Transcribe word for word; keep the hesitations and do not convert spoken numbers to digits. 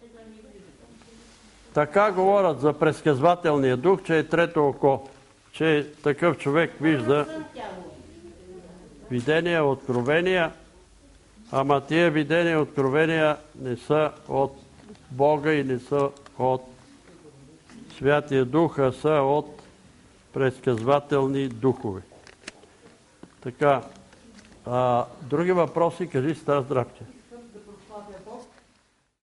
Така говорят за предсказвателния дух, че е трето око, че такъв човек вижда видения, откровения, ама тия видения и откровения не са от Бога и не са от Святия Дух, а са от предсказвателни духове. Така, а, други въпроси, кажи, Стар Здравче.